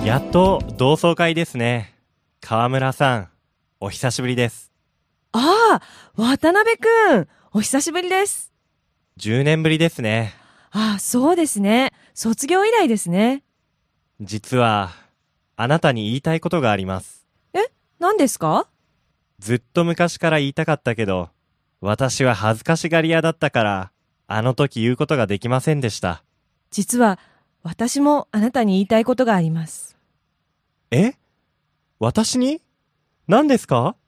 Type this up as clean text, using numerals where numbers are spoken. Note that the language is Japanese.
やっと同窓会ですね。川村さん、お久しぶりです。 ああ、渡辺くん、お久しぶりです。 10年ぶりですね。 ああ、そうですね。卒業以来ですね。 実は、あなたに言いたいことがあります。 何ですか？ ずっと昔から言いたかったけど、私は恥ずかしがり屋だったから、あの時言うことができませんでした。 実は、私もあなたに言いたいことがあります。 え？私に？何ですか？